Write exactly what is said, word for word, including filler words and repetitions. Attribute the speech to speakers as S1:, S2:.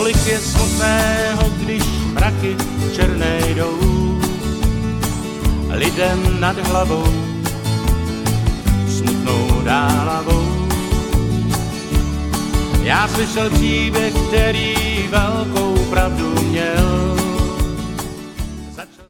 S1: Kolik je smutného, když mraky černé jdou lidem nad hlavou smutnou dálavou. Já slyšel příběh, který velkou pravdu měl.